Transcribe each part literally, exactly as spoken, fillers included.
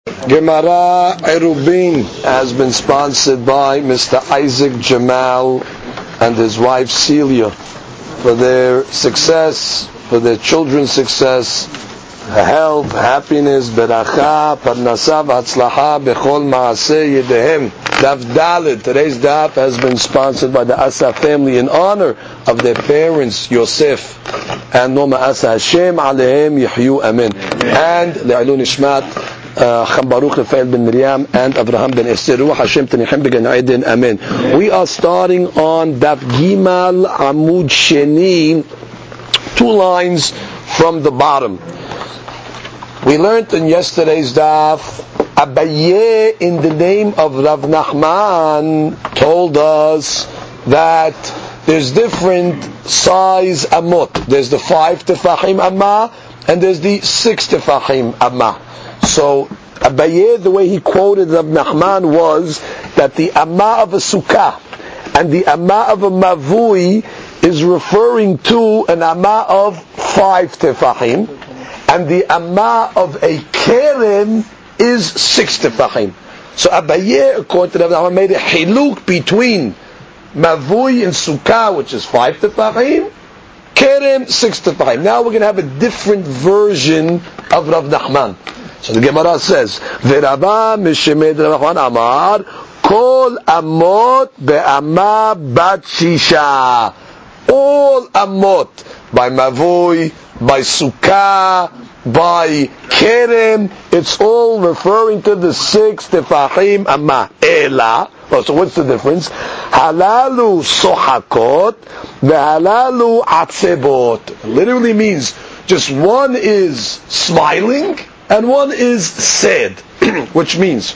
Gemara Erubin has been sponsored by Mister Isaac Jamal and his wife Celia for their success, for their children's success, health, happiness, beracha, parnasa, v'hatzlacha, bechol maaseh yedehem. Daf Daled. Today's daf has been sponsored by the Asa family in honor of their parents Yosef and Noma Asa. Hashem alehem yihyu amen. And le'ilun ishmat Cham Baruch Rafael ben Miriam and Abraham ben Esther. Ruach Hashem Tenichem B'Gan Eden. Amen. We are starting on Daf Gimal Amud Sheni, two lines from the bottom. We learned in yesterday's Daf, Abaye in the name of Rav Nachman told us that there's different size amot. There's the five tefachim amma and there's the six tefachim amma. So Abaye, the way he quoted Rav Nachman was that the amma of a sukkah and the amma of a mavui is referring to an amma of five tefachim, and the amma of a kerem is six tefachim. So Abaye, according to Rav Nachman, made a hiluk between mavui and sukkah, which is five tefachim, kerem six tefachim. Now we're going to have a different version of Rav Nachman. So the Gemara says, "V'Rava mishemed Rav Nachman amar kol amot be'ama bat shisha." All amot by mavui, by sukkah, by kerem, it's all referring to the six tefachim amma. Ela. Oh, so what's the difference? Halalu sohakot, ve'halalu atzebot. Literally means just one is smiling and one is sad, which means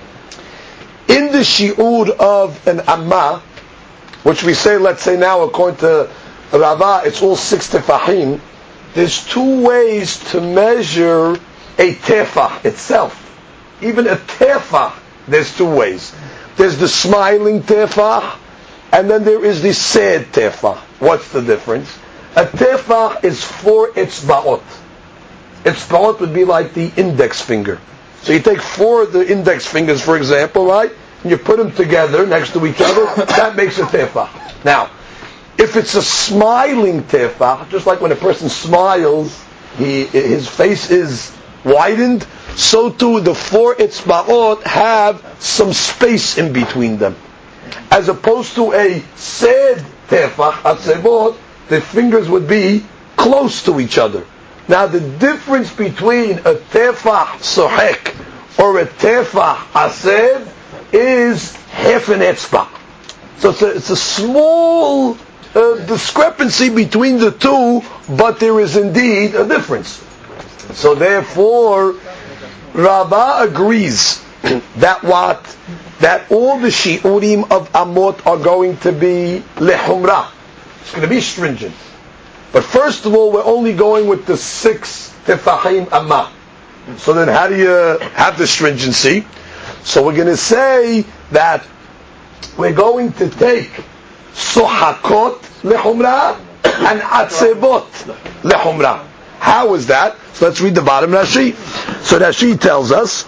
in the shi'ur of an amma, which we say, let's say now, according to Rava, it's all six tefachim. There's two ways to measure a tefach itself. Even a tefach, there's two ways. There's the smiling tefach, and then there is the sad tefach. What's the difference? A tefach is four etzba'ot. Etzba'ot would be like the index finger. So you take four of the index fingers, for example, right? And you put them together next to each other, that makes a tefach. Now, if it's a smiling tefach, just like when a person smiles, he, his face is widened, so too the four etzba'ot have some space in between them. As opposed to a sad tefach, atzebot, the fingers would be close to each other. Now the difference between a tefach sohek or a tefach ased is half an etzbah. So it's a, it's a small uh, discrepancy between the two, but there is indeed a difference. So therefore, Rava agrees that what? That all the shi'urim of amot are going to be lehumra. It's going to be stringent. But first of all, we're only going with the six tefachim amma. So then how do you have the stringency? So we're going to say that we're going to take sohakot lehumra and atzebot lehumra. How is that? So let's read the bottom Rashi. So Rashi tells us,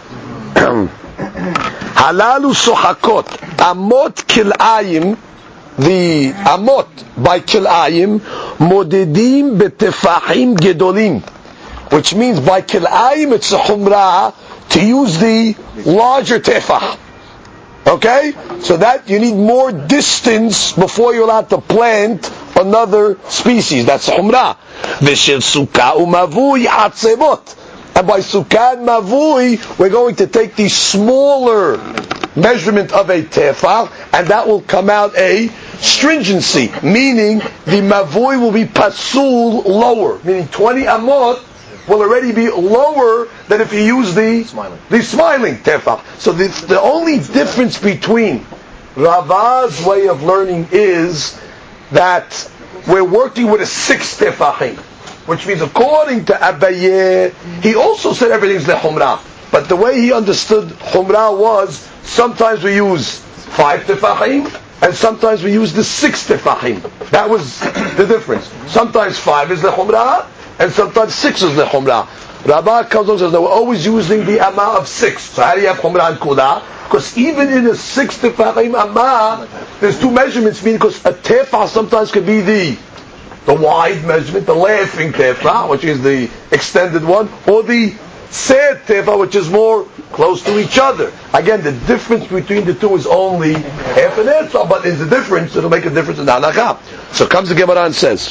halalu sohakot amot kil'ayim, the amot by kil'ayim, modedim betefachim gedolim, which means by kil'ayim it's a humrah to use the larger tefach. Okay? So that you need more distance before you're allowed to plant another species. That's humrah. V'shel sukkah u'mavui atzebot. And by sukkah and mavui, we're going to take the smaller measurement of a tefach, and that will come out a stringency, meaning the mavui will be pasul lower, meaning twenty amot will already be lower than if you use the smiling, the smiling tefach. So the, the only difference between Rava's way of learning is that we're working with a six tefachim, which means according to Abaye, he also said everything's lehumrah. But the way he understood humrah was, sometimes we use five tefachim, and sometimes we use the six tefachim. That was the difference. Sometimes five is lehumrah, and sometimes six is the chumrah. Rava comes along and says, no, we're always using the amah of six. So how do you have chumrah and kudah? Because even in a six tefachim amah, there's two measurements, meaning because a tefah sometimes could be the the wide measurement, the laughing tefah, which is the extended one, or the sad tefah, which is more close to each other. Again, the difference between the two is only half an answer, but in the difference, it'll make a difference in the halakha. So comes the Gemara and says,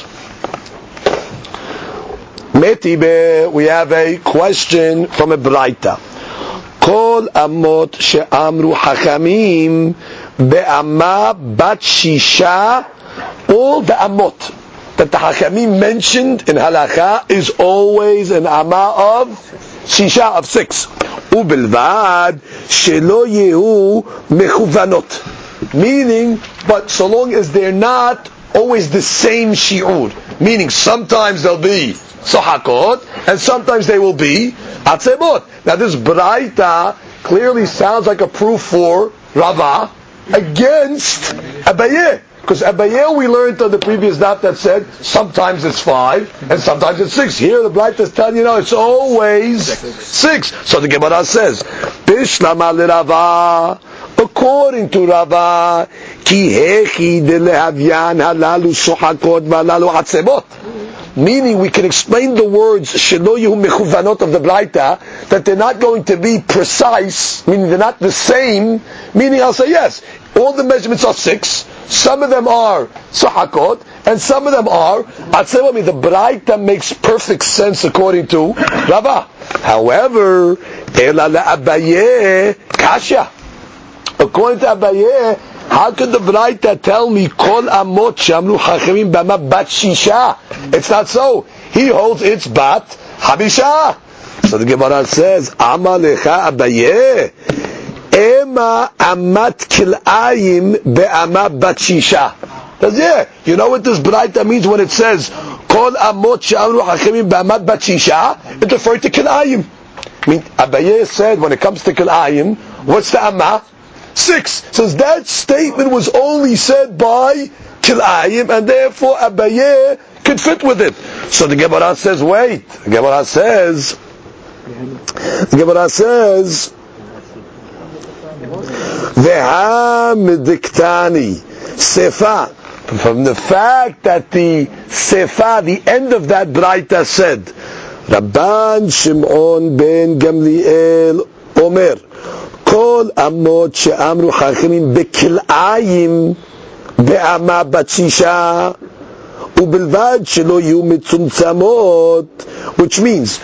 Metibe, we have a question from a Braita. Kol amot she'amru hachamim be'amah bat shisha. All the amot that the hachamim mentioned in halakha is always an amah of shisha, of six. Ubilvad shelo yehu mechuvanot. Meaning, but so long as they're not always the same shi'ur. Meaning, sometimes they'll be sohakot, and sometimes they will be atzebot. Now this braita clearly sounds like a proof for Rava against Abaye. Because Abaye we learned on the previous daf that said sometimes it's five and sometimes it's six. Here the braita is telling you, no, it's always six. So the Gemara says, Bishlama l'Rava, according to Rava, ki hechi de lehavyan halalu sohakot v'halalu atzebot. Meaning we can explain the words shelo yehu mechuvanot of the Braita that they're not going to be precise, meaning they're not the same, meaning I'll say yes, all the measurements are six, some of them are sahakot, and some of them are atzebot. I mean, the Braita makes perfect sense according to Rava. However, ela le'abaye kasha. According to Abaye, how could the Braita tell me kol amot shamlu chachamim b'amah bat shisha? It's not so. He holds it's bat habisha. So the Gemara says, Ama lecha Abaye, ema amat kil'ayim be'amah bat shisha. Says, yeah, you know what this Braita means when it says kol amot shamlu chachamim b'amah bat shisha? It refers to kil'ayim. I mean, Abaye said when it comes to kil'ayim, what's the amah? Six. Says that statement was only said by Kil'ayim, and therefore Abaye could fit with it. So the Gemara says, wait. The Gemara says, the Gemara says, Ve'ha mediktani sefa. From the fact that the sefa, the end of that Braita said, Rabban Shimon ben Gamliel Omer, כל אמות שאמרו חכמים בכלאיים באמה בת שישה ובלבד שלא יהיו מצומצמות, which means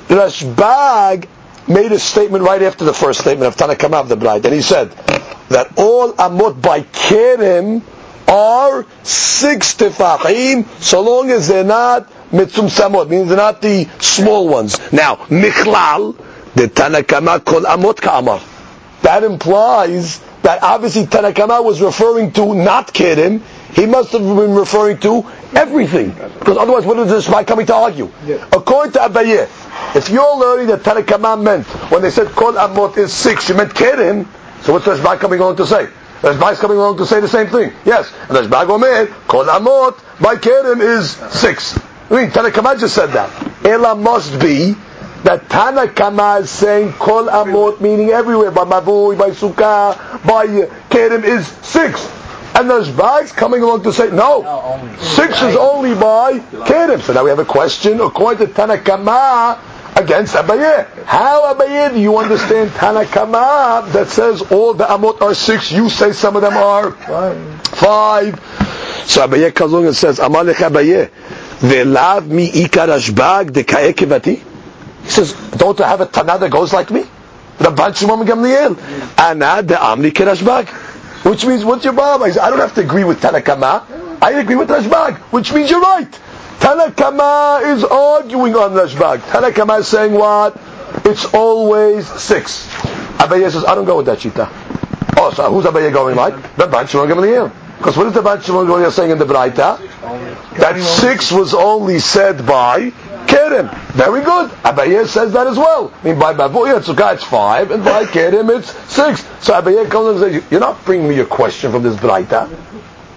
Rashbag made a statement right after the first statement of Tanakama of the Bride, and he said that all amot by Kerem are six tefachim so long as they're not mitzumsamot, meaning they're not the small ones. Now, Michlal, the Tanakama kol amot ka'amar. That implies that obviously Tanakama was referring to not Kerem. He must have been referring to everything. Because otherwise, what is this by coming to argue? Yeah. According to Abaye, if you're learning that Tanakama meant, when they said Kol Amot is six, you meant Kerem, so what's Rashbag coming along to say? Rashbag is coming along to say the same thing. Yes. And Rashbag Omer, Kol Amot by Kerem is six. I mean, Tanakama just said that. Ela must be that Tanakama is saying Kol Amot, meaning everywhere, by Mavui, by Sukkah, by Kerem is six. And there's Rashbag's coming along to say, no, no six is only by Kerem. So now we have a question, according to Tanakama, against Abaye. How, Abaye, do you understand Tanakama that says all the Amot are six, you say some of them are five? five. So Abaye comes along and says, Amalek Abaye, Ve'lav mi ika Rashbag de ka'e kivati. He says, don't I have a Tana that goes like me? Rabban Shimon Gamliel. Ana de amri ke Rashbag. Which means, what's your problem? I, said, I don't have to agree with Tanakama. I agree with Rashbag. Which means you're right. Tanakama is arguing on Rashbag. Tanakama is saying what? It's always six. Abaye says, I don't go with that shita. Oh, so who's Abaye going like? Rabban Shimon Gamliel. Because what is the Rabban Shimon Gamliel saying in the Braita? That six was only said by Kerem. Very good. Abaye says that as well. I mean, by Mavuya Tzukah it's five, and by Kerem it's six. So Abaye comes and says, you're not bringing me a question from this Braita.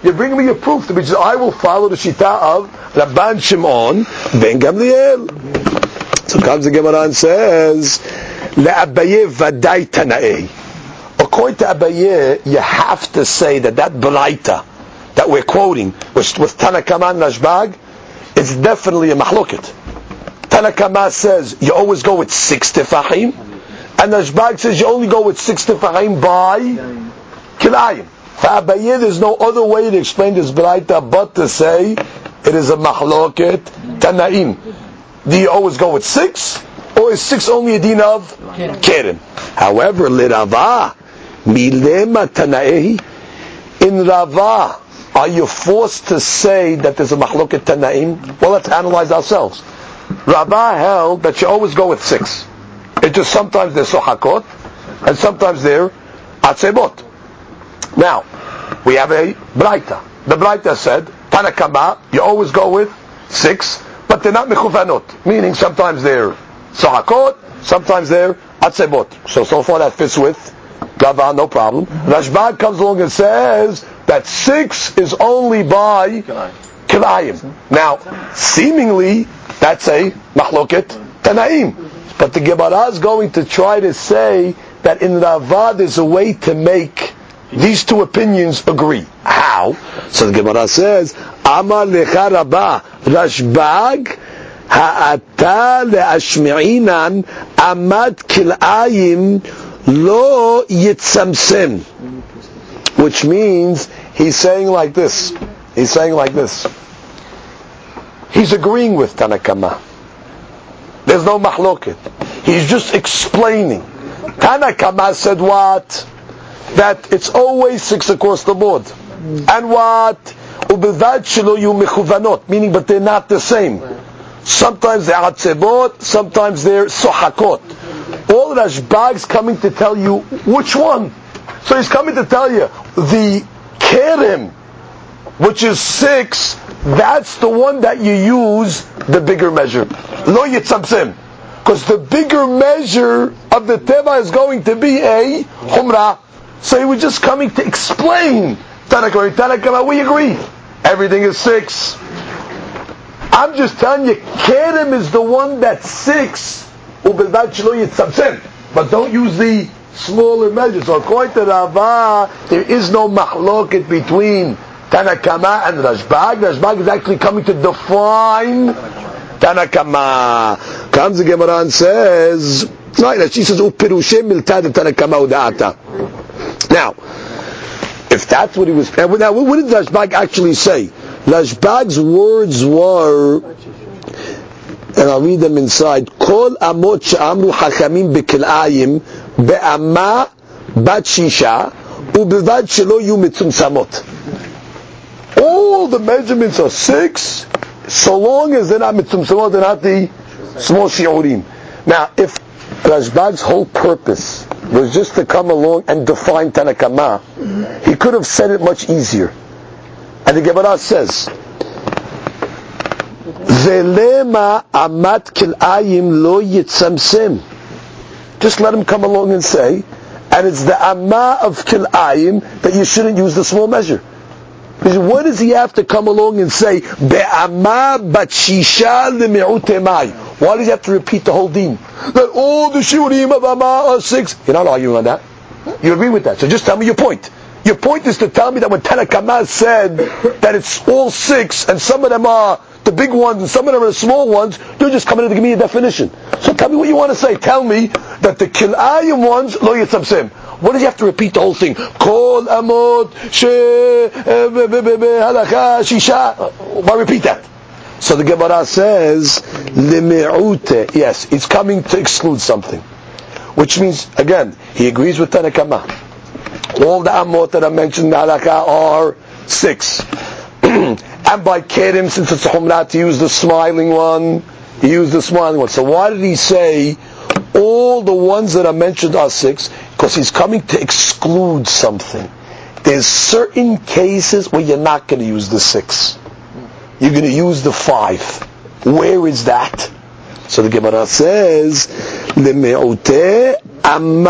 You're bringing me a proof, which is I will follow the shita of Rabban Shimon ben Gamliel. So comes the Gemara and says, LeAbaye vaday tana'eh. According to Abaye, you have to say that that Braita that we're quoting with, with Tanakama and Rashbag, it's definitely a mahloket. Tanakama says you always go with six tefachim, and Rashbag says you only go with six tefachim by kilayim. For Abaye, there's no other way to explain this Braita but to say it is a mahloket Tanaim. Do you always go with six, or is six only a din of Kerem? However, L'Rava, Milema Tanaehi, in Rava, are you forced to say that there's a mahloket Tanaim? Well, let's analyze ourselves. Rava held that you always go with six. It's just sometimes they're sohakot, and sometimes they're atzebot. Now, we have a Braita. The Braita said, Tanakama, you always go with six, but they're not mechuvanot, meaning sometimes they're sohakot, sometimes they're atzebot. So, so far that fits with Rava, no problem. Rashbag comes along and says that six is only by kilayim. Now, seemingly, that's a mahloket Tanaim. But the Gemara is going to try to say that in Rava there's a way to make these two opinions agree. How? So the Gemara says, Amar lecha Rabba Rashbag ha'ata le'ashmi'inan amad kil'ayim lo yitzamsem. Which means he's saying like this. He's saying like this. He's agreeing with Tanakama. There's no mahloket. He's just explaining. Tanakama said what? That it's always six across the board. And what? Ubevad shelo yu mechuvanot, meaning but they're not the same. Sometimes they're atzebot, sometimes they're sohakot. All Rashbag's coming to tell you which one. So he's coming to tell you the kerem, which is six, that's the one that you use the bigger measure. Lo yitzamsim. Because the bigger measure of the teva is going to be a humrah. So he was just coming to explain. Tanakama, Tanakama, we agree. Everything is six. I'm just telling you, kerem is the one that's six. But don't use the smaller measure. So according to Rava, there is no mahloket between Tanakama and Rashbag. Rashbag is actually coming to define Tanakama. Comes the Gemara and says, she says, now, if that's what he was, now what did Rashbag actually say? Rashbag's words were, and I'll read them inside, Kol amot she'amru hachamim bekilayim be'ama bat shisha ubevad shelo yu mitzumsamot. All the measurements are six, so long as they're not mitzumsamot, they're not the small shiurim. Now, if Rashbag's whole purpose was just to come along and define Tanakama, he could have said it much easier. And the Gemara says, Velema amat kil'ayim lo yitzamsim. Just let him come along and say, and it's the amma of kil'ayim that you shouldn't use the small measure. Because what does he have to come along and say, be'amma batshisha lemi'utemai? Why does he have to repeat the whole deen? That all the shiurim of amma are six. You're not arguing on that. You agree with that. So just tell me your point. Your point is to tell me that when Tanakama said that it's all six, and some of them are the big ones, and some of them are the small ones, you're just coming in to give me a definition. So tell me what you want to say. Tell me that the kil'ayim ones, lo yitzamsim. What does he have to repeat the whole thing? Kol amot she halakha shisha. Why repeat that? So the Gemara says, lemi'ute. Yes, it's coming to exclude something. Which means, again, he agrees with Tanakama. All the amot that I mentioned in the halakha are six. And by Kerim, since it's a humrah to use the smiling one, he used the smiling one. So why did he say all the ones that are mentioned are six? Because he's coming to exclude something. There's certain cases where you're not going to use the six. You're going to use the five. Where is that? So the Gemara says, Leme'ute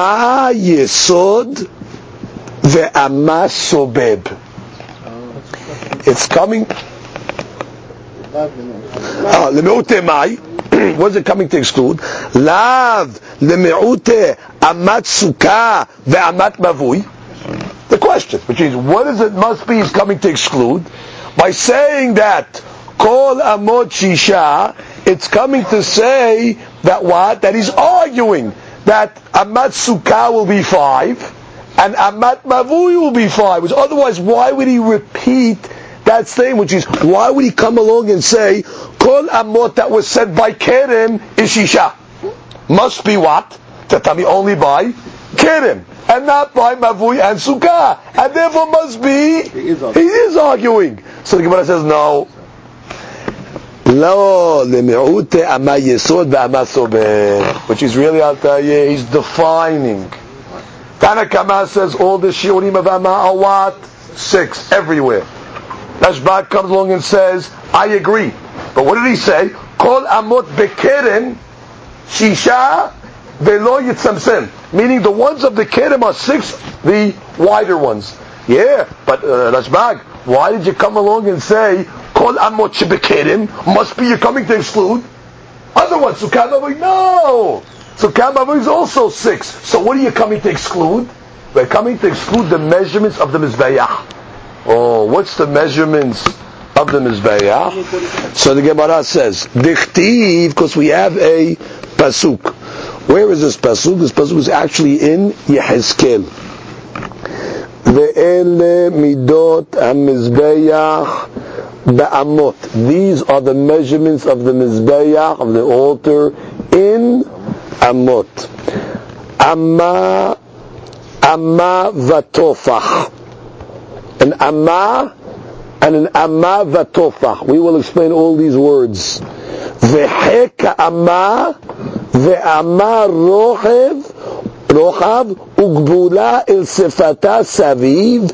amma yesod ve'amma sobeb. it's coming. Ah, lemi'ute mai. What is it coming to exclude? Lav lemi'ute amat sukkah ve'amat mavui. The question, which is, what is it must be is coming to exclude? By saying that kol amot shisha, it's coming to say that what? That he's arguing that amat sukkah will be five and amat mavui will be five. Which otherwise, why would he repeat that statement? Which is, why would he come along and say kol amot that was said by kerem is shisha? Must be what? Tatami only by kerem and not by mavui and sukkah, and therefore must be he is arguing. He is arguing. So the Gemara says no. Lo lemi'ute ama yesod ve'ama sobeh, which is really out there. He's defining. Tana Kama says all the shiurim of ama are what? Six everywhere. Rashbag comes along and says, I agree. But what did he say? Kol amot bekeren shisha velo yitzamsem. Meaning the ones of the kerem are six, the wider ones. Yeah, but uh, Rashbag, why did you come along and say Kol amot shebekerem must be you're coming to exclude? Other ones, Sukkah Mavui, no! Sukkah Mavui is also six. So what are you coming to exclude? We're coming to exclude the measurements of the Mizbeach. Oh, what's the measurements of the Mizbeach? So the Gemara says, Dichtiv, because we have a pasuk. Where is this pasuk? This pasuk is actually in Yehezkel. Ve'ele midot ha-Mizbeach ba'amot. These are the measurements of the Mizbeach, of the altar, in amot. Amma, amma vatofach. An amma and an amma vatofach. We will explain all these words. Veheka amma ve'amma rochev rochav ugbula el sefata saviv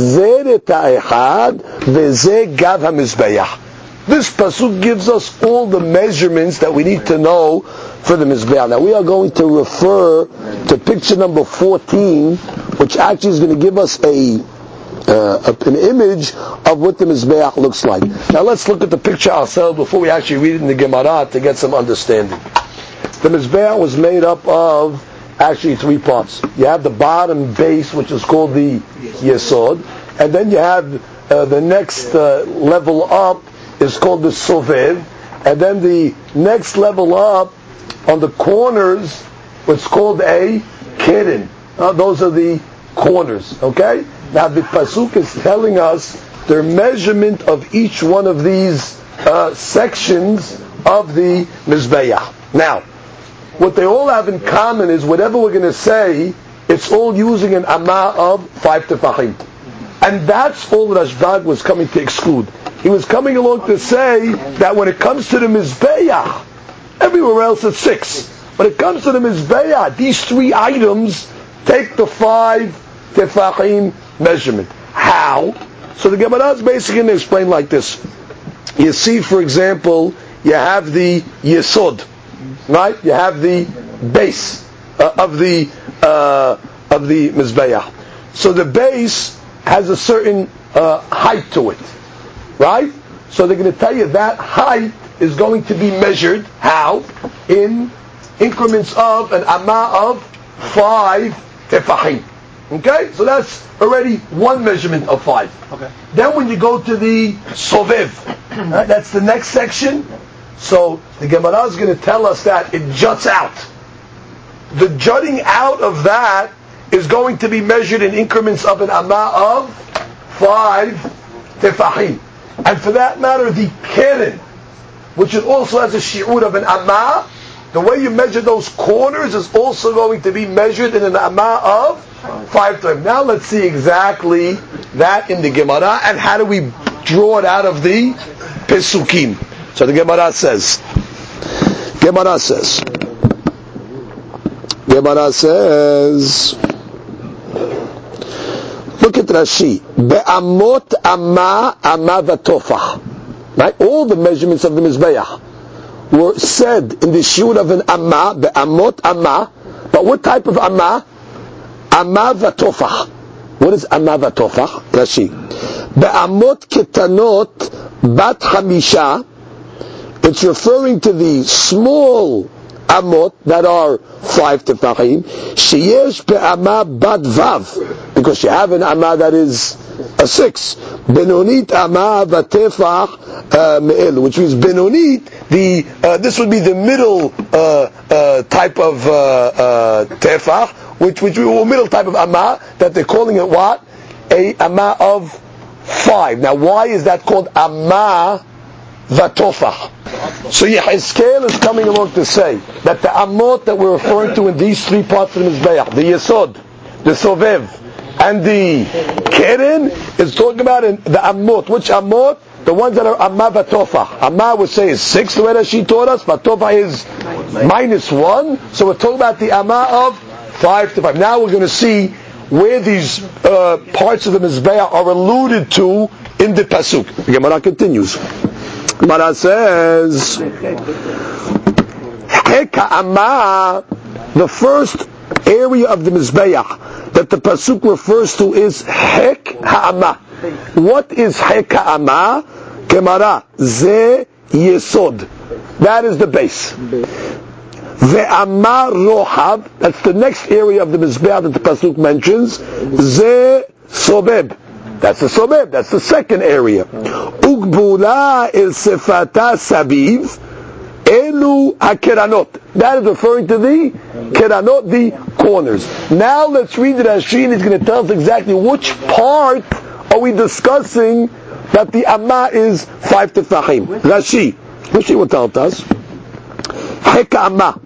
zereta echad veze gav hamizbeach. This pasuk gives us all the measurements that we need to know for the mizbeach. Now we are going to refer to picture number fourteen, which actually is going to give us a Uh, an image of what the Mizbeach looks like. Now let's look at the picture ourselves before we actually read it in the Gemara to get some understanding. The Mizbeach was made up of actually three parts. You have the bottom base, which is called the Yesod, and then you have uh, the next uh, level up is called the Sovev, and then the next level up on the corners, what's called a Keren. Uh, those are the corners, okay? Now the pasuk is telling us the measurement of each one of these uh, sections of the Mizbeach. Now, what they all have in common is whatever we're going to say, it's all using an amma of five tefachim. And that's all that Rashbag was coming to exclude. He was coming along to say that when it comes to the Mizbeach, everywhere else it's six. When it comes to the Mizbeach, these three items take the five tefachim measurement. How? So the Gemara is basically going to explain like this. You see, for example, you have the Yesod, right? You have the base uh, of the uh, of the Mizbeach. So the base has a certain uh, height to it, right? So they're going to tell you that height is going to be measured. How? In increments of an amma of five tefachim. Okay, so that's already one measurement of five. Okay. Then when you go to the Sovev, right, that's the next section. So the Gemara is going to tell us that it juts out. The jutting out of that is going to be measured in increments of an amma of five tefachim. And for that matter, the keren, which it also has a shi'ur of an amma, the way you measure those corners is also going to be measured in an amma of five times. Now let's see exactly that in the Gemara and how do we draw it out of the Pesukim. So the Gemara says, Gemara says, Gemara says, look at Rashi, Be'amot amma amma vatofach. Right? All the measurements of the Mizbeach were said in the shiur of an amma, be'amot amma, but what type of amma? Amma vatofach. What is amma vatofach? Rashi. be'amot ketanot bat chamisha. It's referring to the small amot that are five tefachim. Sheyesh be'amah bat vav, because you have an amah that is a six. Benonit amah vatefach me'el, which means benonit. The uh, this would be the middle uh, uh, type of uh, uh, tefach, which which or middle type of amah that they're calling it what? A amah of five. Now, why is that called amah vatofach? So Yehezkel is coming along to say that the amot that we're referring to in these three parts of the Mizbeach, the Yesod, the Sovev, and the Keren, is talking about in the amot. Which amot? The ones that are Amma Vatofah. Amma would say is six, the way that she taught us. Vatofah is minus one. So we're talking about the Amma of five to five. Now we're going to see where these uh, parts of the Mizbeach are alluded to in the Pasuk. The Gemara continues. Gemara says, Heka Amma, the first area of the Mizbeach that the Pasuk refers to is Hek Ha'amah. What is Hek Ha'amah? Gemara, Ze Yesod. That is the base. Ve'amah Rohab, that's the next area of the Mizbeach that the Pasuk mentions. Ze Sobeb. That's the Sobeb, that's the second area. Ugbula El Sefata Sabiv, Elu HaKeranot. That is referring to the Keranot, the corners. Now let's read it as Sheen is going to tell us exactly which part are we discussing that the Amma is five tefachim. Rashi. Rashi will tell us. Heka Amma.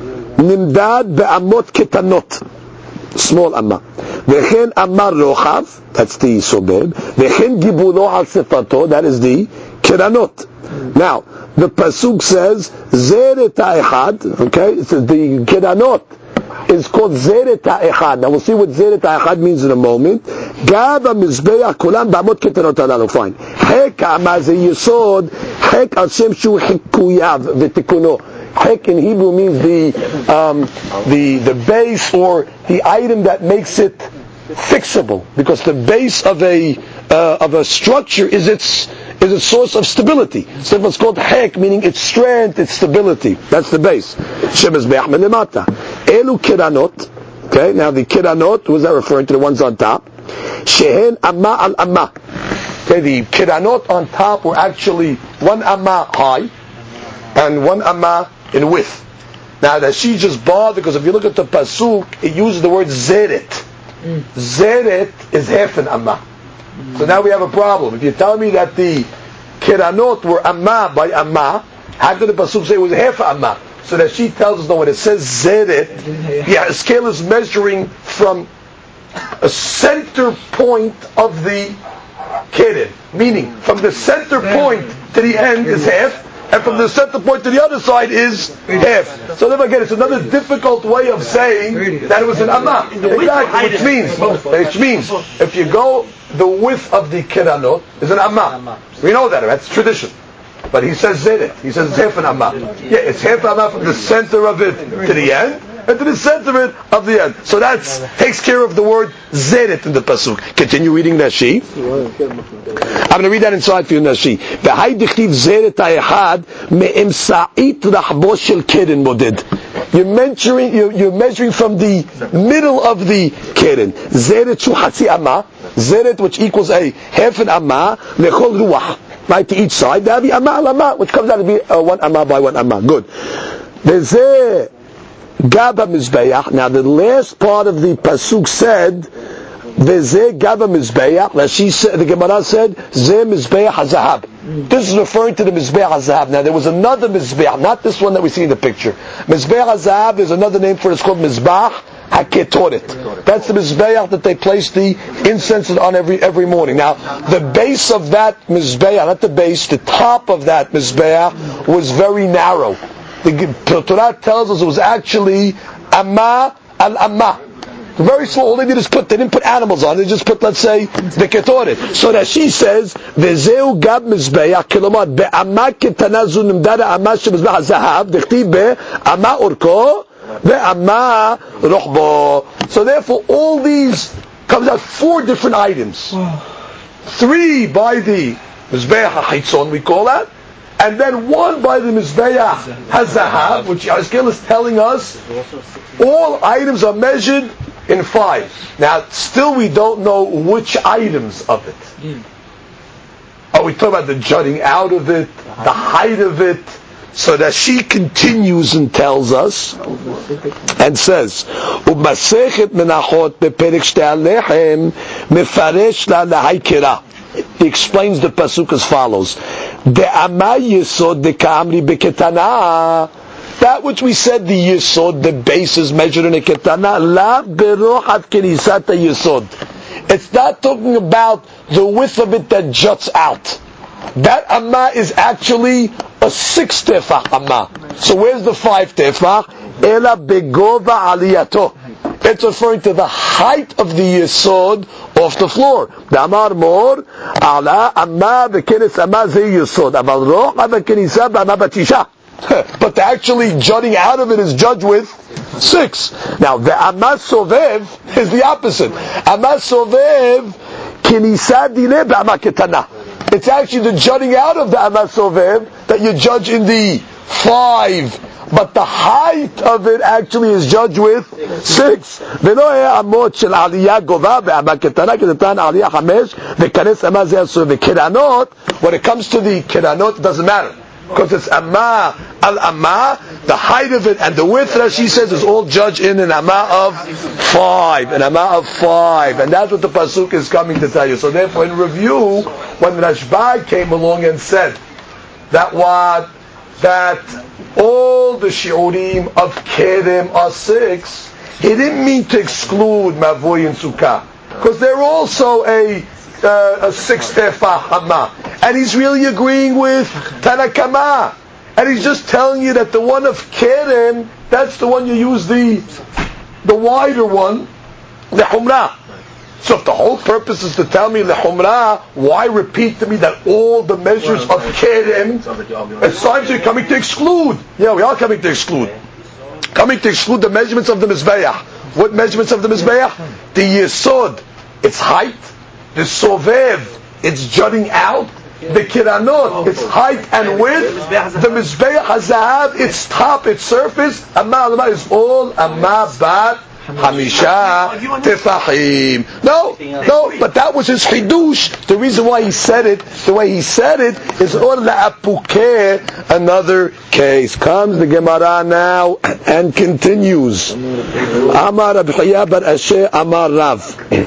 Nimdad be'amot ketanot. Small Amma. Vechen Amma rochav. That's the sobeb. Vechen gibulo al sefato. That is the keranot. Now, the Pasuk says, Zeret ha'echad. Okay? It says the keranot is called Zeret ha'echad. Now we'll see what Zeret ha'echad means in a moment. Gab ha'mizbeach kulam ba'amot ketanot halalu. Fine. Hek ha'ama ze yesod. Hek al shem shu hikuyav v'tikuno. Hek in Hebrew means the um, the the base or the item that makes it fixable, because the base of a uh, of a structure is its is its source of stability. So it's called Hek, meaning its strength, its stability. That's the base. Shemes be'achmed lemata. Elu kiranot. Okay, now the kiranot, was that referring to the ones on top? Shehen amma al amma. Okay, the kiranot on top were actually one amma high and one amma in width. Now that she just bothered, because if you look at the Pasuk, it uses the word zeret. Mm. Zeret is half an amma. Mm. So now we have a problem. If you tell me that the kiranot were amma by amma, how could the Pasuk say it was half an amma? So that she tells us, no, when it says zeret, yeah, a scale is measuring from a center point of the keren, meaning from the center point to the end is half, and from the center point to the other side is half. So then again, it's another difficult way of saying that it was an amma. Exactly, which means, which means, if you go, the width of the kiranot is an amma. We know that, that's tradition. But he says zeret. He says it's half an amma. Yeah, it's half an amma from the center of it to the end, and to the center of it of the end. So that takes care of the word zeret in the pasuk. Continue reading Nashi. I'm going to read that inside for you, Nashi. V'hay dichtiv zeret ha'echad me'em sa'it rachbo shel keren moded. You're measuring, you're, you're measuring from the middle of the keren. Zeret shu hatzi amma. Zeret, which equals a half an amma, lechol ruach. Right, to each side, that would be amma al amma, which comes out to be uh, one amma by one amma. Good. V'zeh Gaba Mizbeach. Now the last part of the pasuk said, "V'zeh Gaba Mizbeach." Now she said, the Gemara said, "Zeh Mizbeach HaZahab." This is referring to the Mizbeach HaZahab. Now there was another Mizbeach, not this one that we see in the picture. Mizbeach HaZahab is another name for it. It's called Mizbach HaKetoret. That's the Mizbeach that they place the incense on every every morning. Now the base of that Mizbeach, not the base, the top of that Mizbeach was very narrow. The Torah tells us it was actually amma al amma. Very small. All they did is put, they didn't put animals on. They just put, let's say, the ketoret. So that she says, "Vezeu gab mizbeach kilomar be'amma ketanazu nimdada amma shemizbeach zahav dechtiv be'amma orko ve'amma rochbo." So therefore, all these comes out four different items. three by the Mizbeach HaChitzon, we call that, and then one by the Mizbeach HaZahav, which Yehezkel is telling us all items are measured in five. Now, still we don't know which items of it. Are we talking about the jutting out of it, the height of it? So that she continues and tells us and says, "U'masechet menachot beperek shtei alechem mefaresh la lahaykira." He explains the pasuk as follows: "De'amay yisod de'kamri beketana." That which we said the yisod, the base is measured in a ketana, la berohat kenisat yisod. It's not talking about the width of it that juts out. That amma is actually a six tefach amma. So where's the five tefach? Ela begova aliyato. It's referring to the height of the yesod off the floor. The amar mor ala amma bekenis amma ze yesod. Aval roch amma kenisa b'amma batisha. But the actually jutting out of it is judged with six. Now the amma sovev is the opposite. Amma sovev kenisa dile b'amma ketana. It's actually the jutting out of the amma sovev that you judge in the five. But the height of it actually is judged with six. When it comes to the kiranot, it doesn't matter. Because it's amma al amma, the height of it and the width, that she says, is all judged in an amma of five. An amma of five. And that's what the pasuk is coming to tell you. So therefore, in review, when Rashbag came along and said that what that all the shiurim of Kerem are six, he didn't mean to exclude Mavui and Sukkah, because they're also a uh, a six tefach amma, and he's really agreeing with Tanakama, and he's just telling you that the one of Kerem, that's the one you use the the wider one, the Humrah. So if the whole purpose is to tell me lehumra, why repeat to me that all the measures of kerem, at times you're coming to exclude. Yeah, we are coming to exclude. Coming to exclude the measurements of the Mizbeach. What measurements of the Mizbeach? The Yesod, its height. The Sovev, its jutting out. The Kiranot, its height and width. The Mizbeach HaZahav, its top, its surface. Amma Alama is all Amma Bat Hamisha Tefachim. No, no, but that was his chidush. The reason why he said it, the way he said it, is or la'apukeh, another case. Comes the Gemara now and continues. Amar Rabbi Chaya bar Asher Amar Rav.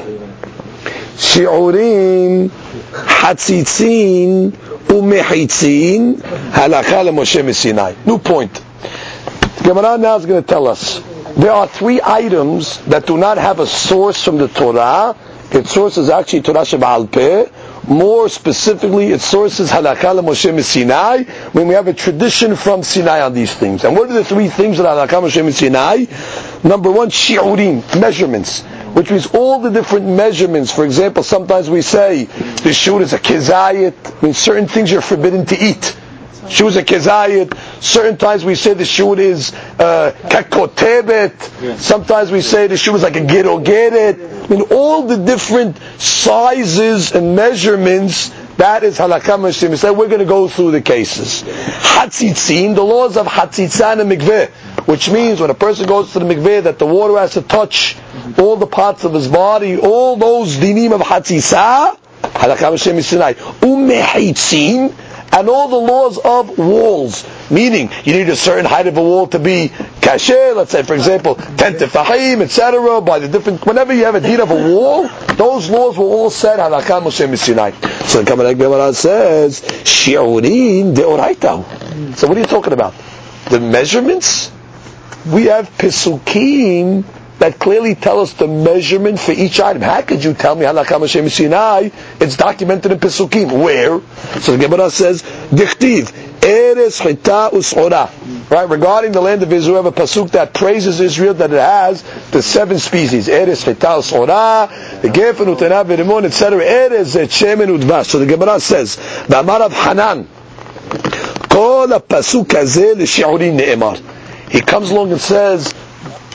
Shi'urim hatzitzin umechitzin halakha leMoshe Sinai. New point. The Gemara now is going to tell us. There are three items that do not have a source from the Torah. Its source is actually Torah Sheba'al Peh. More specifically, its source is Halakha Moshe Sinai, when we have a tradition from Sinai on these things. And what are the three things that Halakha Moshe Sinai? Number one, Shi'urim, measurements, which means all the different measurements. For example, sometimes we say the shiur is a kezayit, means certain things you're forbidden to eat. Shiur is a kezayit. Certain times we say the shiur is uh, kakotebet. Sometimes we say the shiur is like a gerogeret. I mean, all the different sizes and measurements, that is halakha Moshe. So we're going to go through the cases. Hatzitzin, the laws of hatzitzan and mikveh, which means when a person goes to the mikveh that the water has to touch all the parts of his body, all those dinim of hatzitza, halakha Moshe Sinai. Umehitzin, and all the laws of walls, meaning you need a certain height of a wall to be kasher. Let's say, for example, ten tefachim, et cetera. By the different, whenever you have a deed of a wall, those laws were all set. Halakha Moshe Sinai. So the Gemara says, shiurim deoraita. So what are you talking about? The measurements? We have pesukim that clearly tell us the measurement for each item. How could you tell me halakha Moshe Sinai? It's documented in pesukim. Where? So the Gemara says, dichtiv eres chita us'ora. Right, regarding the land of Israel, we have a pasuk that praises Israel that it has the seven species. Eres chita us'ora, the gefen utena v'rimon, et cetera. Eres et shemen udvash. So the Gemara says, B'amar Rav Hanan, kol pasuk hazeh l'shi'urim ne'emar. He comes along and says,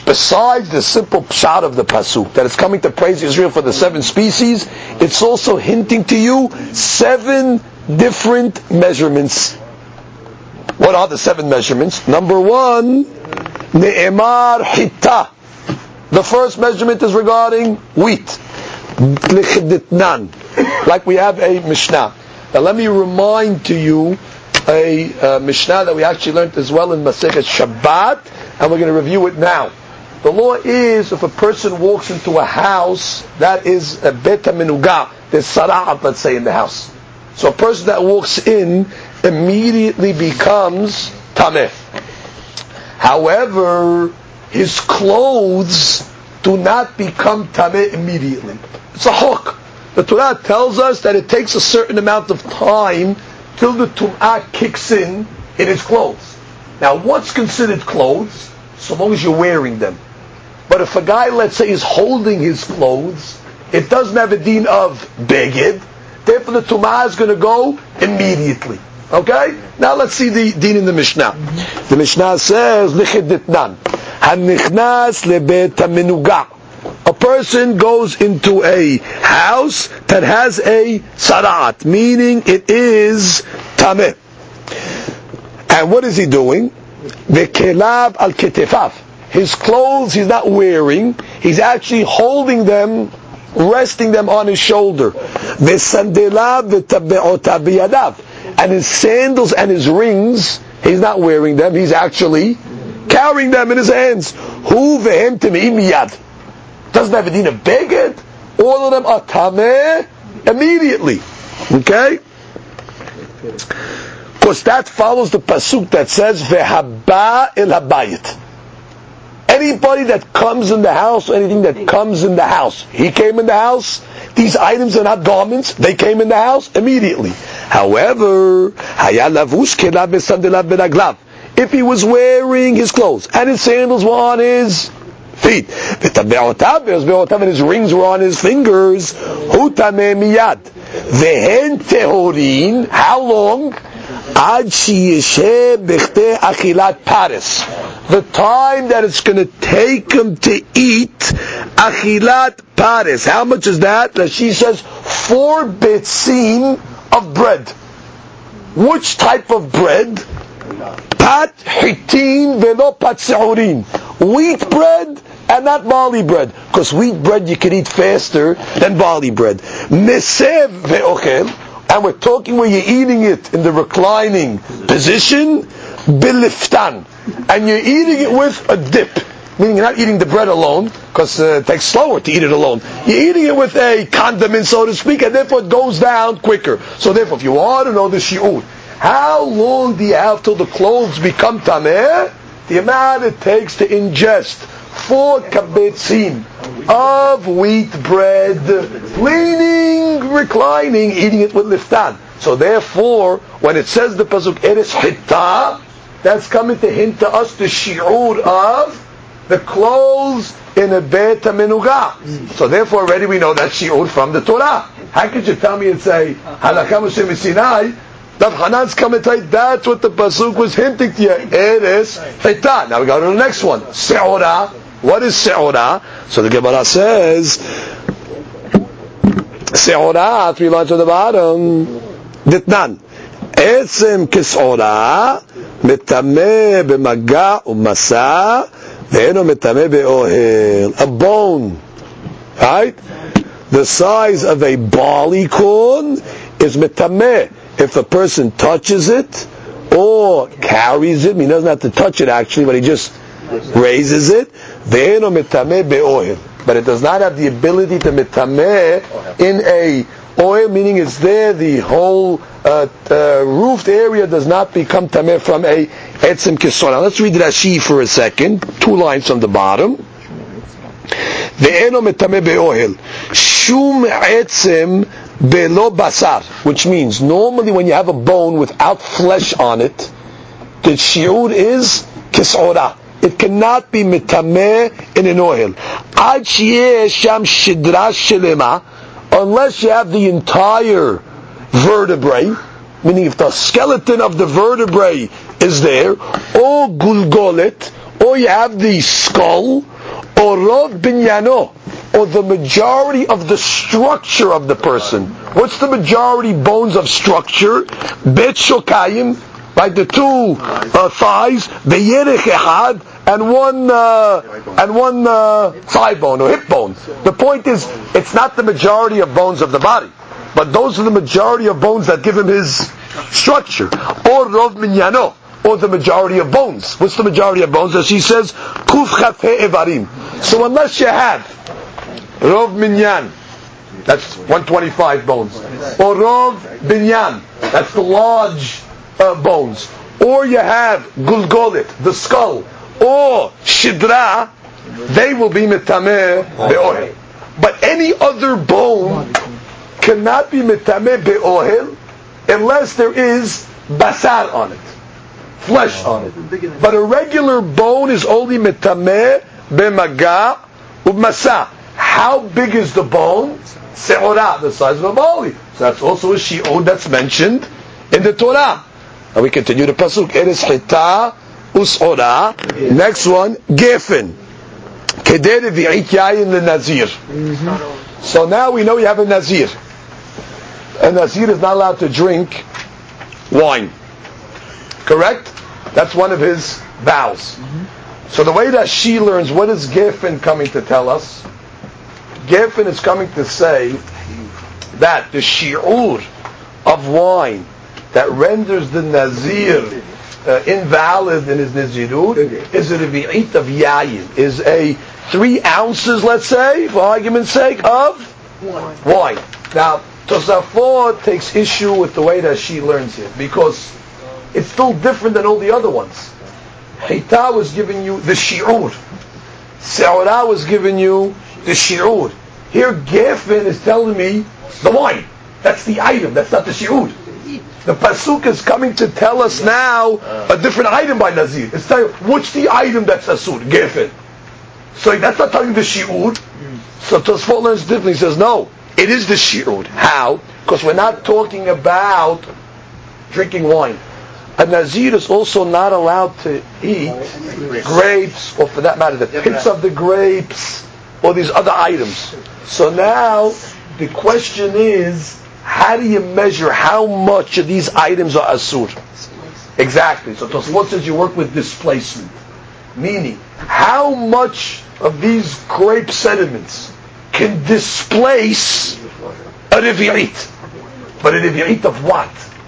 besides the simple pshat of the pasuk that it's coming to praise Israel for the seven species, it's also hinting to you seven different measurements. What are the seven measurements? Number one, ne'emar hitta. The first measurement is regarding wheat. Lichiditnan. Like we have a Mishnah. Now let me remind to you a uh, Mishnah that we actually learned as well in Masechet Shabbat, and we're going to review it now. The law is, if a person walks into a house, that is a bet minuga. There's sara'at, let's say, in the house. So a person that walks in immediately becomes tameh. However, his clothes do not become tameh immediately. It's a hok. The Torah tells us that it takes a certain amount of time till the tum'ah kicks in in his clothes. Now, what's considered clothes? So long as you're wearing them. But if a guy, let's say, is holding his clothes, it doesn't have a deen of beged. Therefore, the tum'ah is going to go immediately. Okay? Now let's see the deen in the Mishnah. The Mishnah says, Lichiditnan. Hanichnas lebet minuga. A person goes into a house that has a sara'at, meaning it is tameh. And what is he doing? Vekelab al ketefaf. His clothes he's not wearing, he's actually holding them, resting them on his shoulder. Vesandelab vetabe'otav biyadav. And his sandals and his rings, he's not wearing them, he's actually carrying them in his hands. Hu vehem temeim miyad. Doesn't have a din of beged. All of them are tameh immediately. Okay? Because that follows the pasuk that says vehaba el habayit. Anybody that comes in the house, anything that comes in the house, he came in the house. These items are not garments; they came in the house immediately. However, haya lavush kelav besandelav benaglav. If he was wearing his clothes and his sandals were on his feet, and his rings were on his fingers, hu tameh miyad. Vehen tehorin. How long? Ad sheyesheh b'chtei achilat paris. The time that it's going to take him to eat achilat paris. How much is that? She says four bitzim of bread. Which type of bread? Pat hitin velo pat seurin. Wheat bread and not barley bread, because wheat bread you can eat faster than barley bread. Mesev ve'ochel. And we're talking where you're eating it in the reclining position, biliftan, and you're eating it with a dip, meaning you're not eating the bread alone, because uh, it takes slower to eat it alone. You're eating it with a condiment, so to speak, and therefore it goes down quicker. So therefore, if you want to know the shi'ur, how long do you have till the clothes become tameh? The amount it takes to ingest four kabetzim of wheat bread, leaning, reclining, eating it with liftan. So therefore, when it says the pasuk eres hitta, that's coming to hint to us the shi'ur of the clothes in a bet minuga. So therefore, already we know that shi'ur from the Torah. How could you tell me and say halakha Moshe Sinai? Rav Hanan's commentate, that's what the pasuk was hinting to you. Eres hitta. Now we go to the next one. Se'ora. What is se'ora? So the Gemara says, se'ora, three lines on the bottom, ditnan. Etzem kis'ora, metameh b'maga u'masa, ve'eno metameh be'ohel. A bone, right? The size of a barley corn is metameh. If a person touches it, or carries it, he doesn't have to touch it actually, but he just raises it, ve'eno metameh be'ohel. But it does not have the ability to metameh in a oil, meaning it's there, the whole uh, uh, roofed area does not become tameh from a etzem kisor. Now let's read Rashi for a second, two lines from the bottom. Ve'eno metameh be'ohel. Shum etzem be'lo basar. Which means, normally when you have a bone without flesh on it, the shi'ur is kisora. It cannot be mitameh in an oil. Ad sheyeh sham shidra shelema, unless you have the entire vertebrae, meaning if the skeleton of the vertebrae is there, or gulgolet, or you have the skull, or rov binyano, or the majority of the structure of the person. What's the majority bones of structure? Bet shokayim, right? The two uh, thighs, beyerech echad, and one uh, and one uh, thigh bone or hip bone. The point is, it's not the majority of bones of the body, but those are the majority of bones that give him his structure. Or rov minyano, or the majority of bones. What's the majority of bones? As she says, kuf chafhe evarim. So unless you have rov minyan, that's one hundred twenty-five bones, or rov binyan, that's the large uh, bones, or you have gulgolit, the skull, or shidra, they will be mitameh be'ohel. But any other bone cannot be mitameh be'ohel unless there is basar on it, flesh on it. But a regular bone is only mitameh be'maga u'masa. How big is the bone? Se'orah, the size of a boli. So that's also a shi'ud that's mentioned in the Torah. And we continue the pasuk. Eres chita us'orah. Next one, gefen. Kedei revi'it yayin le-nazir. So now we know you have a nazir. A nazir is not allowed to drink wine. Correct? That's one of his vows. So the way that she learns, what is gefen coming to tell us? Gefen is coming to say that the shi'ur of wine that renders the nazir uh, invalid in his nazirut is a revi'it of yayin, is a three ounces, let's say, for argument's sake, of wine. wine. Now, Tosafot takes issue with the way that she learns it, because it's still different than all the other ones. Chita was giving you the shi'ur. Se'orah was giving you the shi'ur. Here, gefen is telling me the wine. That's the item. That's not the shi'ur. The pasuk is coming to tell us now a different item by Nazir. It's telling you, what's the item that's asur? Gefen. So that's not telling you the shi'ur. So Tosfot learns differently. He says, no, it is the shi'ur. How? Because we're not talking about drinking wine. A Nazir is also not allowed to eat grapes, or for that matter, the pits of the grapes, or these other items. So now, the question is, how do you measure how much of these items are asur? Exactly. So Tosfot says you work with displacement. Meaning, how much of these grape sediments can displace a revi'it? But a revi'it of what?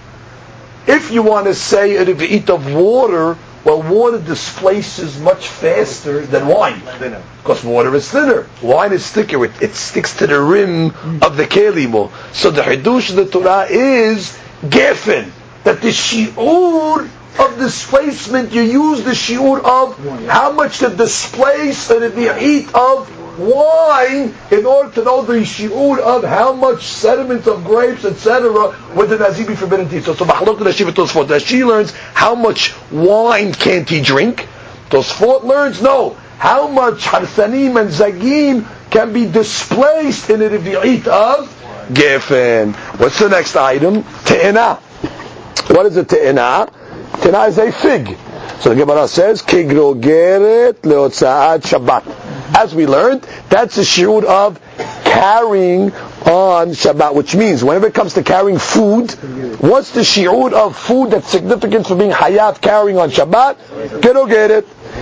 If you want to say a revi'it of water, well, water displaces much faster than wine. Because water is thinner. Wine is thicker. It, it sticks to the rim of the keli more. So the hidush of the Torah is gefen. That the shi'ur of displacement, you use the shi'ur of how much to displace a revi'it of wine in order to know the shi'ur of how much sediment of grapes, et cetera, would the nazir be forbidden to eat. So, so Tosfot, that she learns how much wine can't he drink. Tosfot learns, no, how much harsanim and zagim can be displaced in a revi'it of gefen. What's the next item? Te'ena. What is a te'ena? Te'ena is a fig. So the Gemara says, Kigrogeret leotza'at Shabbat. As we learned, that's a shi'ur of carrying on Shabbat, which means whenever it comes to carrying food, what's the shi'ur of food that's significant for being hayav carrying on Shabbat? Kigrogeret.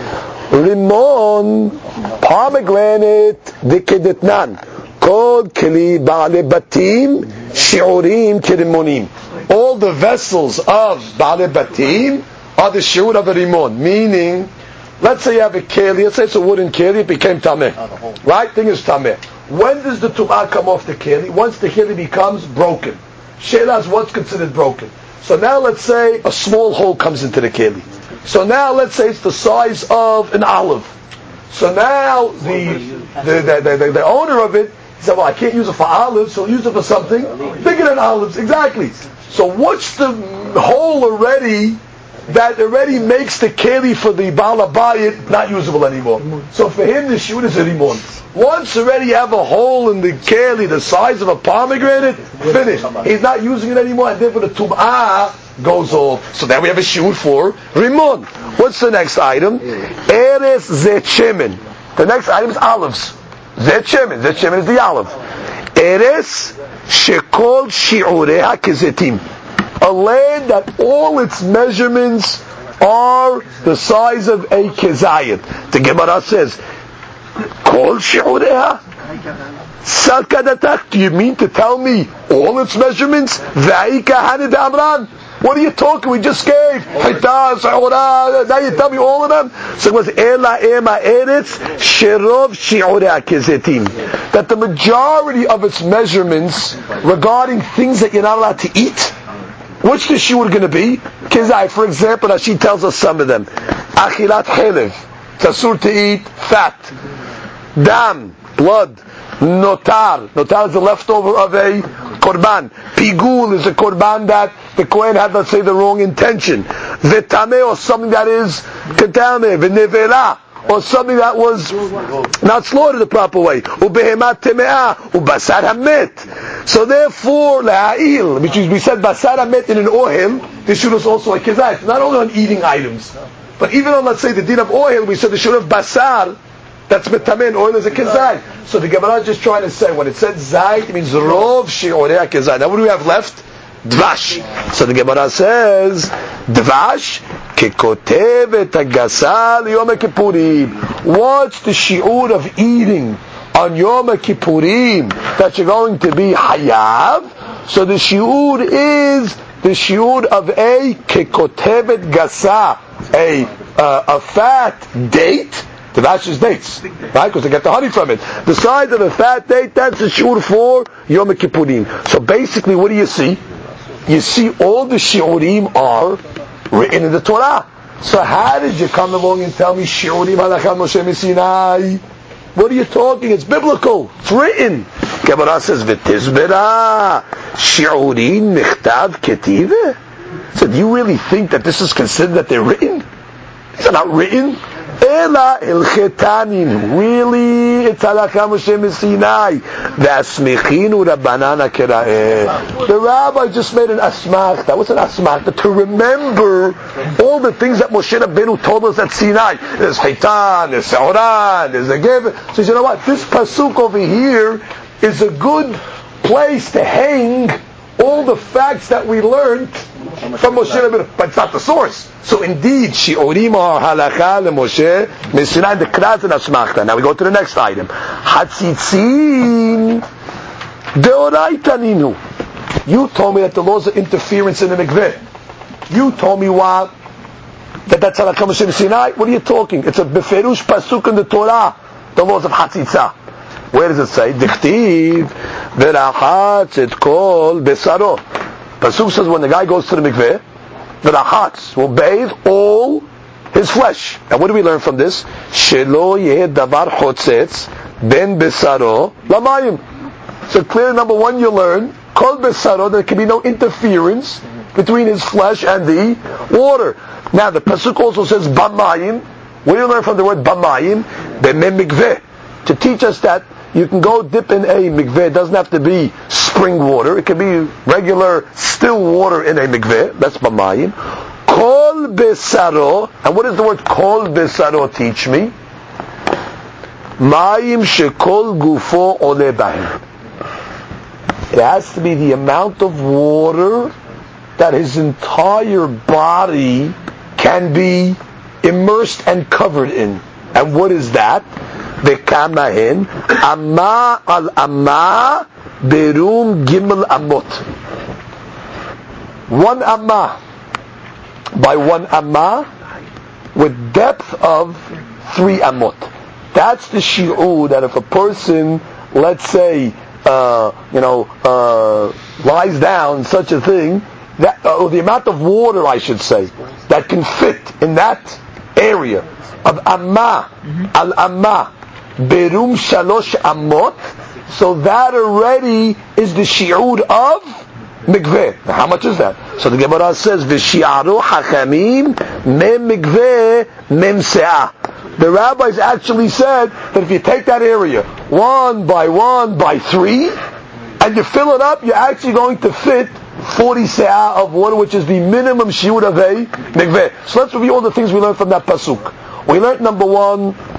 Rimon, pomegranate, dikedetnan. Kod keli ba'ale batim, shi'urim kirimonim. All the vessels of ba'ale batim are the shi'ur of a rimon, meaning, let's say you have a keli, let's say it's a wooden keli, it became tameh. Right? Thing is tameh. When does the tum'ah come off the keli? Once the keli becomes broken. Sheila is what's considered broken. So now let's say a small hole comes into the keli. So now let's say it's the size of an olive. So now the the, the, the, the owner of it said, well, I can't use it for olives, so I'll use it for something bigger than olives. Exactly. So what's the hole already that already makes the keli for the Baal Habayit not usable anymore? So for him, the shi'ur is a rimon. Once already you have a hole in the keli the size of a pomegranate, finished. He's not using it anymore, and therefore the tum'ah goes off. So now we have a shi'ur for rimon. What's the next item? Eres zechemen. The next item is olives. Zet shemen. Zet shemen is the olive. Eres shekol shi'ureha kezetim. A land that all its measurements are the size of a kezayit. The Gemara says, Kol shi'ureha? Salkadatak, do you mean to tell me all its measurements? Va'ika hanid amran? What are you talking? We just gave. Now you tell me all of them? So it was Ela Ema Eretz Shirov Shi'ureha Kezetim. That the majority of its measurements regarding things that you're not allowed to eat, which the shiur going to be? Kezai, for example, as she tells us some of them. Achilat Chelev. It's asur to eat fat. Dam, blood. Notar. Notar is the leftover of a korban. Pigul is a korban that the Kohen had, let's say, the wrong intention. Vetame, or something that is contaminated. Venevela, or something that was not slaughtered the proper way. Ubehemat teme'ah, ubasar hamet. So therefore, la'il, which is, we said basar hamet in an oil, this should was also a kezayit. Not only on eating items, but even on, let's say, the din of oil, we said the should have basar, that's metamen, oil is a kezayit. So the Gemara is just trying to say, when it said zayit, it means rov shi'orei kezayit. Now what do we have left? Dvash. So the Gemara says, Dvash kekotevet hagasa liyom kippurim. What's the shi'ur of eating on Yom Kippurim that you're going to be hayav? So the shi'ur is the shi'ur of a kekotevet gasa, a uh, a fat date. Dvash is dates, right? Because they get the honey from it. The size of a fat date, that's the shi'ur for Yom Kippurim. So basically, what do you see? You see all the shi'urim are written in the Torah. So how did you come along and tell me shi'urim halakha Moshe Sinai? What are you talking? It's biblical. It's written. Gemara says, V'tizbera shi'urim michtav ketive? So do you really think that this is considered that they're written? These are not written. Ela ilchetanin. Really, it's halakha Moshe Sinai. V'asmichinu rabbanana kera'eh. The rabbi just made an asmachta. What's an asmachta? To remember all the things that Moshe Rabbeinu told us at Sinai. There's Haitan, there's Seoran, there's a give. So you know what? This pasuk over here is a good place to hang all the facts that we learned from Moshe Rabbeinu, but it's not the source. So indeed, shi'urim are halakha leMoshe Sinai, the kras and asmachta. Now we go to the next item. Hatzitzin deoraita ninu. You told me that the laws of interference in the mikveh. You told me what? That that's halakha Moshe Sinai. What are you talking? It's a beferush pasuk in the Torah. The laws of hatzitza. Where does it say? Dichtiv v'rachatz et kol besaro. Pasuk says when the guy goes to the mikveh, the rachatz will bathe all his flesh. And what do we learn from this? Shelo yeh davar chotzetz ben besaro lamayim. So clear, number one, you learn kol besaro, there can be no interference between his flesh and the water. Now the pasuk also says bamayim. What do you learn from the word bamayim? B'mem mikveh. To teach us that you can go dip in a mikveh. It doesn't have to be spring water. It can be regular still water in a mikveh. That's bamayim. Kol besaro. And what does the word kol besaro teach me? Mayim shekol gufo ole bahem. It has to be the amount of water that his entire body can be immersed and covered in. And what is that? Bekamahin amma al amma berum gimel amot. One amma by one amma with depth of three amot. That's the shi'ur that if a person, let's say, uh, you know, uh, lies down, such a thing, that uh, or the amount of water, I should say, that can fit in that area of amma al amma. Berum shalosh amot, so that already is the shi'ur of mikveh. Now how much is that? So the Gemara says, V'shi'aru hachamim mem mikveh mem se'ah. The rabbis actually said that if you take that area one by one by three, and you fill it up, you're actually going to fit forty se'ah of water, which is the minimum shi'ur of a mikveh. So let's review all the things we learned from that pasuk. We learned number one,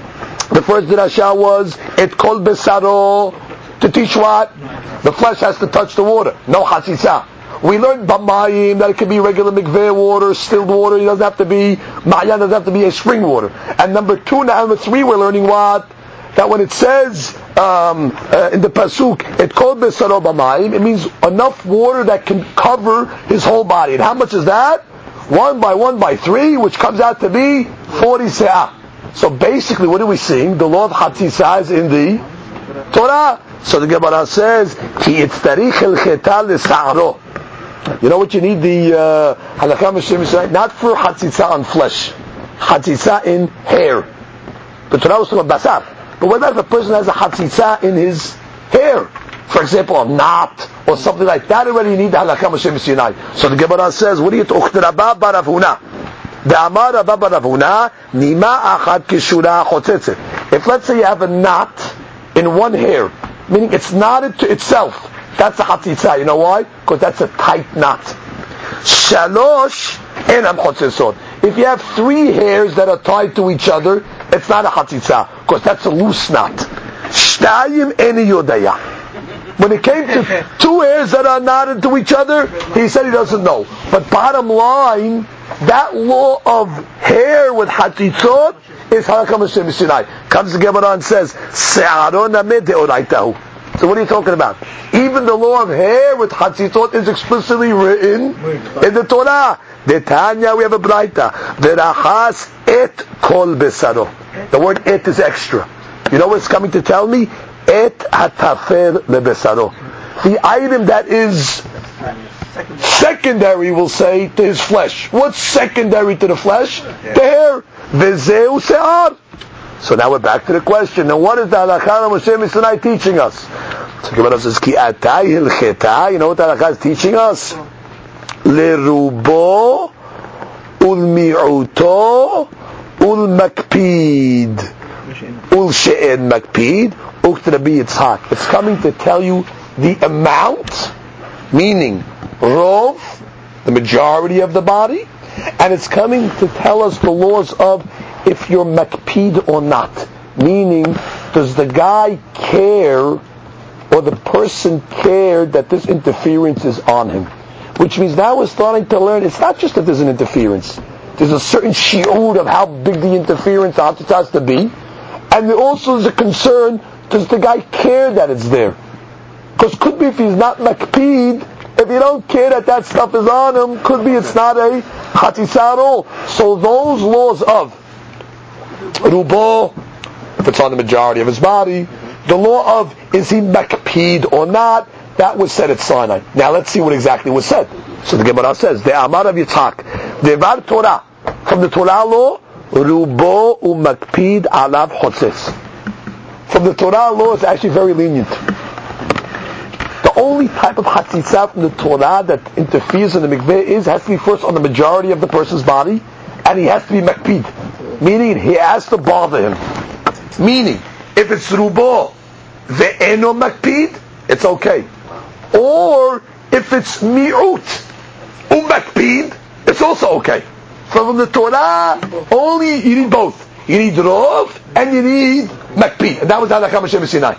The first drasha was et kol besaro, to teach what? The flesh has to touch the water. No chatzitza. We learned b'mayim that it can be regular mikveh water, stilled water. It doesn't have to be ma'ayan. Doesn't have to be a spring water. And number two, number three, we're learning what? That when it says um, uh, in the pasuk, it called besaro b'mayim, it means enough water that can cover his whole body. And how much is that? One by one by three, which comes out to be forty se'ah. So basically, what are we seeing? The law of chatzitza is in the Torah. So the Gemara says, "Ki itztarich el cheta l'sa'aro." You know what you need the halakha Hashem Yisrael? Not for chatzitza on flesh, chatzitza in hair. The Torah was talking about basar. But what about if a person has a chatzitza in his hair? For example, a knot or something like that. Already you need the halakha Hashem Yisrael. So the Gemara says, "What do you talk to Rabba bar Avuna?" The Amar Rabba bar Avuna, nima achad kishura chotzetzet. If let's say you have a knot in one hair, meaning it's knotted to itself, that's a chatzitza. You know why? Because that's a tight knot. Shalosh enam chotzesot. If you have three hairs that are tied to each other, it's not a chatzitza, because that's a loose knot. Shtayim eni yodaya. When it came to two hairs that are knotted to each other, he said he doesn't know. But bottom line, that law of hair with chatzitzot is halakha Hashem Sinai. Comes the Gemara and says, Se'aron ameh deoraitahu. So what are you talking about? Even the law of hair with chatzitzot is explicitly written in the Torah. The Tanya, we have a braita. Verachas et kol besaro. The word et is extra. You know what it's coming to tell me? Et hatafer lebesaro. The item that is secondary, we'll say, to his flesh. What's secondary to the flesh? The hair. Vezeu se'ar. So now we're back to the question. Now what is the halakha Moshe Sinai teaching us? So Gemara says, Ki atay hilcheta. You know what the halakha is teaching us? Lerubo ulmi'uto ulmakpid ulshe'en makpid uktrabi yitzhak. It's coming to tell you the amount, meaning rov, the majority of the body, and it's coming to tell us the laws of if you're makpid or not. Meaning, does the guy care, or the person care that this interference is on him? Which means now we're starting to learn, it's not just that there's an interference. There's a certain shi'ud of how big the interference has to be. And there also is a concern, does the guy care that it's there? Because could be if he's not makpid, if you don't care that that stuff is on him, could be it's not a chatzitza at all. So those laws of rubo, if it's on the majority of his body, the law of is he makpid or not, that was said at Sinai. Now let's see what exactly was said. So the Gemara says, the Amar of Yitzhak, Devar Torah, from the Torah law, rubo umakpid alav chotzes. From the Torah law, it's actually very lenient. The only type of chatzitza from the Torah that interferes in the mikveh is has to be first on the majority of the person's body, and he has to be makpid, meaning he has to bother him. Meaning, if it's rubo ve'eno makpid, it's okay. Or if it's mi'ut umakpid, it's also okay. So from the Torah, only you need both. You need rov and you need makpid, and that was halakha Moshe Sinai.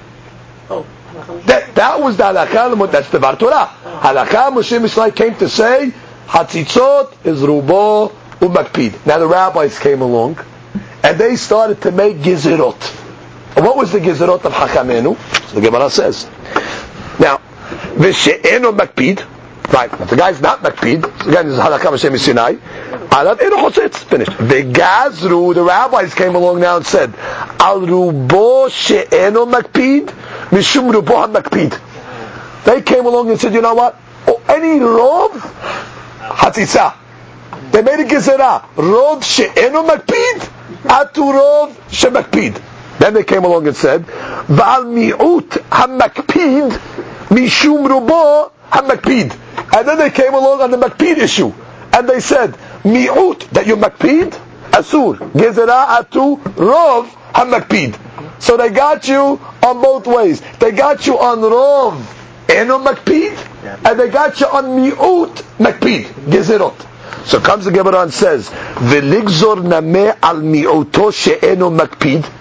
That that was the halakha. That's the Var Torah. Halakha Moshe Sinai came to say hatzitzot is rubo umakpid. Now the rabbis came along and they started to make gizerot. And what was the gizerot of Hakamenu? So the Gemara says. Now, v'she'eno makpid. Right. If the guy's not makpid, so again, this is halakha Moshe Sinai. Alav eno chotzitz. Finished. The gazru, the rabbis came along now and said, al rubo she'eno makpid, mishum rubo ha-makpid. They came along and said, you know what? Oh, any rov, hatzitza. They made a gezerah. Rov she'eno makpid, atu rov she-makpid. Then they came along and said, v'al mi'ut ha-makpid, mishum rubo ha-makpid. And then they came along on the makpid issue. And they said, mi'ut, that you makpid, asur, gezerah atu, rov, ha-makpid. So they got you on both ways. They got you on rov, eno makpid, and they got you on mi'ut, makpid, gezerot. So comes the Gemara and says, v'ligzor nameh al mi'uto she'eno makpid.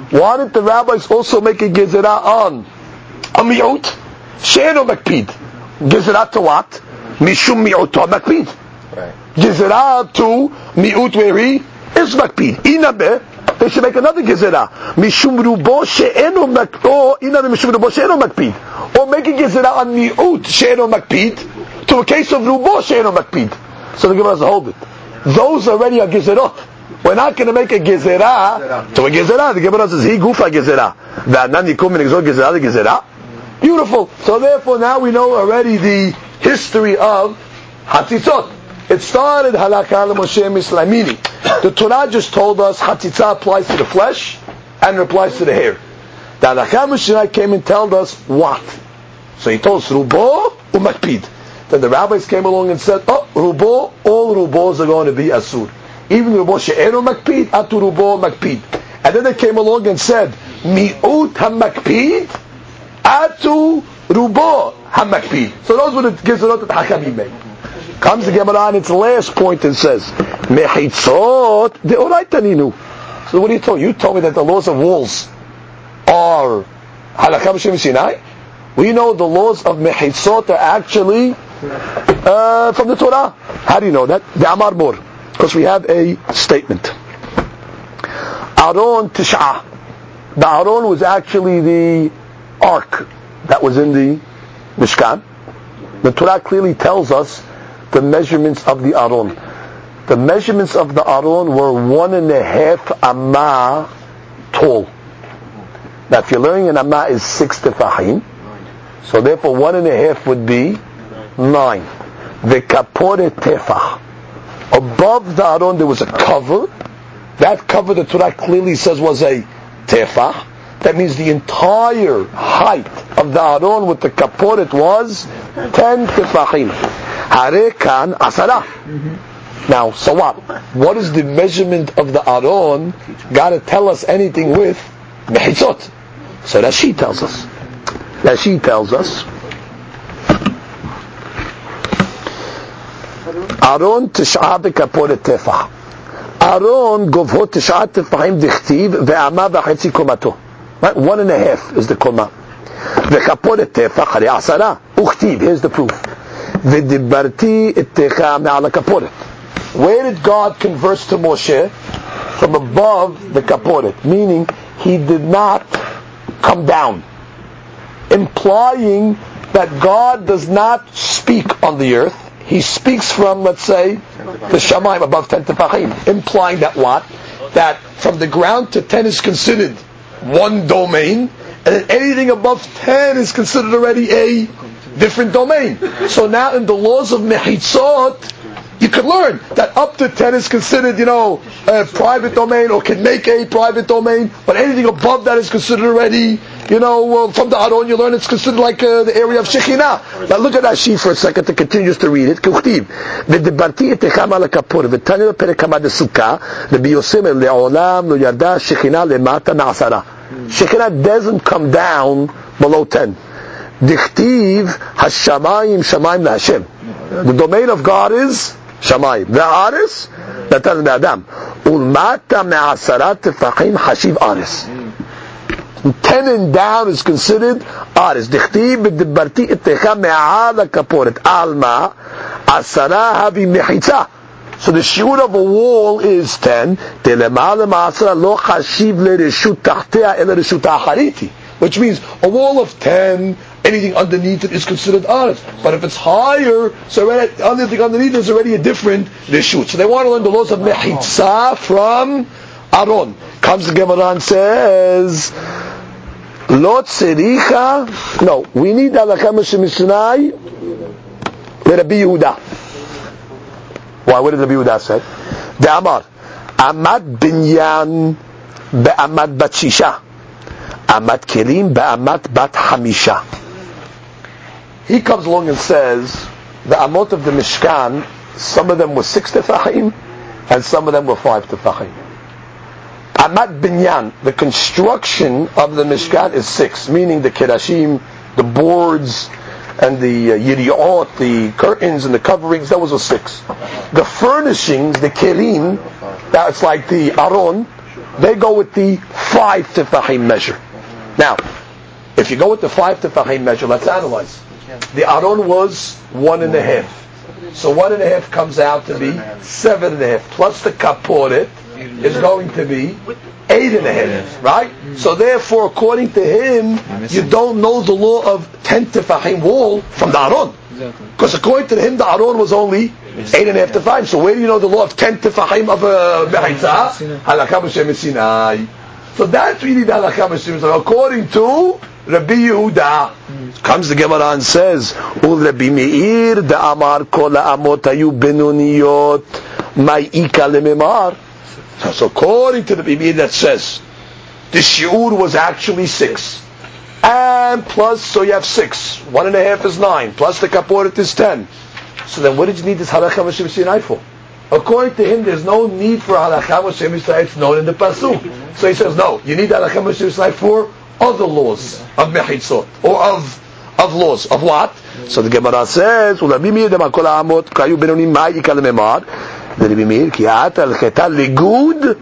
Why didn't the rabbis also make a gezerah on a mi'ut? She'eno makpid. Gezerah to what? Mishum mi'uto makpid. Gezerah to mi'ut where he is makpid. Inabe, they should make another gezerah. Mishum rubo she'eno makpid. Inabe mishum rubo she'eno makpid. Or make a gezerah on mi'ut she'eno makpid to a case of rubo she'eno makpid. So the Gemara has to hold it. Those already are gezerot. We're not going to make a gezerah to a gezerah. The Gemara says, he gufa gezerah. V'anan yikum min exot gezerah the gezerah. Beautiful. So therefore now we know already the history of Hatzitzot. It started halakha Moshe Mislamini. The Torah just told us Hatzitza applies to the flesh and it applies to the hair. The halakha Moshe came and told us what. So he told us rubo umakpid. Then the rabbis came along and said, oh, rubo, all rubos are going to be asur. Even rubo she'eno makpid, atu rubo makpid. And then they came along and said, mi'ut ha-makpid, atu rubo ha-makpid. So those were the gezerot that Hachamim made. Comes the Gemara on its last point and says, mechitzot de'oraitaninu. So what do you told? You told me that the laws of walls are halakha b'shem Sinai. We know the laws of mechitzot are actually Uh, from the Torah. How do you know that? The Amar Bor. Because we have a statement. Aron Tish'ah. The Aron was actually the ark that was in the Mishkan. The Torah clearly tells us the measurements of the Aron. The measurements of the Aron were one and a half amah tall. Now if you're learning an amah is six tefachim, so therefore one and a half would be nine. The kaporet tefach. Above the Aron there was a cover. That cover the Torah clearly says was a tefach. That means the entire height of the Aron with the kaporet was ten tefachim. Hare kan asara. Now, so what? What is the measurement of the Aron? Got to tell us anything with mechitzot. So Rashi tells us. Rashi tells us. Aron tish'ah bekaporet tefach. Aron govhot tish'ah tefachim dichtiv ve'ama v'chetzi komato. Right, one and a half is the koma. Vekaporet tefach hare asara uchtiv. Here's the proof. V'dibarti ettecha me'al kaporet. Where did God converse to Moshe? From above the kaporet, meaning he did not come down, implying that God does not speak on the earth. He speaks from, let's say, the Shamayim above ten tefachim, implying that what? That from the ground to ten is considered one domain, and then anything above ten is considered already a different domain. So now in the laws of Mechitzot, you can learn that up to ten is considered, you know, a private domain, or can make a private domain, but anything above that is considered already, you know, uh, from the Aron you learn it's considered like uh, the area of Shekhinah. Now look at Rashi for a second to continue to read it. Kuchtiv, v'dibarti etecham ala kapor, v'tanya perek hamad sukkah, Rabbi Yosem le'olam lo yada Shekhinah lemata na'asara. Shekhinah doesn't come down below ten. Dichtiv hashamayim shamayim laHashem. The domain of God is Shamayim. The Aris, natan be'adam. Ulmata me'asarat tefachim hashiv Aris. Ten and down is considered Aris. Dichtiv b'dibarti ettecha me'ala kaporet. Alma asara havi mechitza. So the shiur of a wall is ten. Telemala ma'asara lo hashiv le'reshut tachtea ele reshut ha'achariti. Which means a wall of ten, anything underneath it is considered Aris. But if it's higher, so already, anything underneath it is already a different reshut. So they want to learn the laws of Mechitza from Aron. Comes the Gemara and says, Lo tzericha, no, we need halakha Moshe Sinai Rabbi Yehuda. Why? What did Rabbi Yehuda say? The Amar, Amad binyan be'amad bat shisha. Amat kelim ba'amat bat hamisha. He comes along and says the amot of the Mishkan, some of them were six tefachim and some of them were five tefachim. Amat binyan, the construction of the Mishkan is six, meaning the kerashim, the boards, and the uh, yiriot, the curtains and the coverings, that was a six. The furnishings, the kelim, that's like the aron, they go with the five tefachim measure. Now, if you go with the five tefachim measure, let's analyze. The aron was one and a half. So one and a half comes out to be seven and a half. Plus the kaporet is going to be eight and a half, right? So therefore, according to him, you don't know the law of ten tefachim wall from the aron. Because according to him, the aron was only eight and a half tefachim. So where do you know the law of ten tefachim of a mechitza? Halakha b'shem Sinai. So that's really the halakha b'shem Sinai. According to Rabbi Yehuda, comes the Gemara and says, "Ul Rabbi Meir da amar kol ha'amot hayu benoniyot ma'ika lememar." So according to the Rabbi Meir, that says the shiur was actually six, and plus, so you have six. One and a half is nine. Plus the kaporet is ten. So then, what did you need this halakha b'shem Sinai for? According to him, there's no need for halakha b'shem Sinai. It's known in the pasuk. So he says, no, you need halakha b'shem Sinai for other laws of mechitzot, or of of laws of what? So the Gemara says, "Ulabi mir dem kol ha'amot kayu benonim ma'ika lememar." The Rabbi Meir ki ata l'cheta legud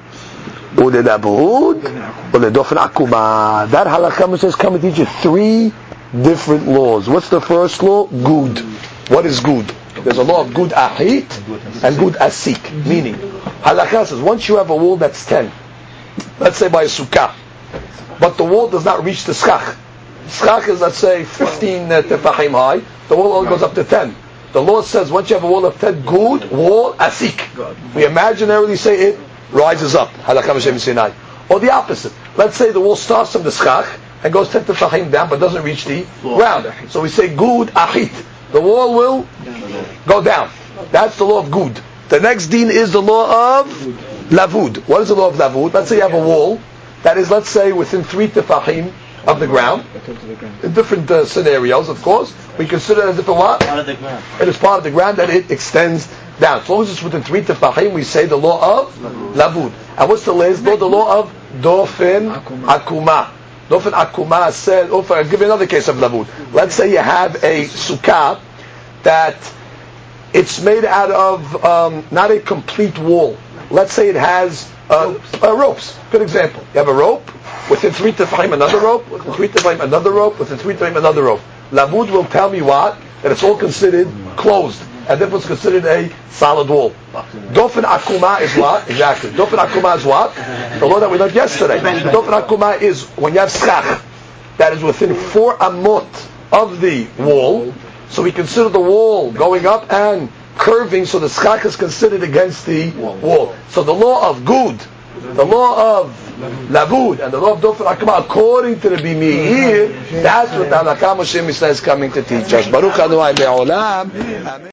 uledabud uledofen akuma. That halakha says, come and teach you three different laws. What's the first law? Good. What is good? There's a law of good ahit and good asik. Meaning, halakha says, once you have a wall that's ten, let's say by a sukkah, but the wall does not reach the schach. Schach is, let's say, fifteen uh, tefachim high. The wall only goes up to ten. The law says once you have a wall of ten, good wall asik. We imaginarily say it rises up. Halakha b'shem Sinai. Or the opposite. Let's say the wall starts from the schach and goes ten tefachim down, but doesn't reach the ground. So we say good ahit. The wall will go down. That's the law of good. The next deen is the law of lavud. What is the law of lavud? Let's say you have a wall that is, let's say, within three tefachim of the ground. In different uh, scenarios, of course, we consider it as if a what? Part of the ground. It is part of the ground that it extends down. As long as it's within three tefachim, we say the law of lavud. And what's the last law? The law of dofen akuma. Dofen akuma said, oh, I'll give you another case of lavud. Let's say you have a sukkah that it's made out of um, not a complete wall. Let's say it has uh, ropes. Uh, ropes. Good example. You have a rope, within three tefachim another rope, within three tefachim another rope, within three tefachim another rope. Lavud will tell me what? That it's all considered closed, and therefore it's considered a solid wall. Dofen akuma is what? Exactly. Dofen akuma is what? The law that we learned yesterday. Dofen akuma is when you have schach that is within four amot of the wall, so we consider the wall going up and curving, so the schach is considered against the wall. So the law of good, the law of lavud, and the law of dofen akuma, according to the Rabbi Meir, that's what the halakha Moshe Mishnah is coming to teach us. Baruch Adonai le'olam.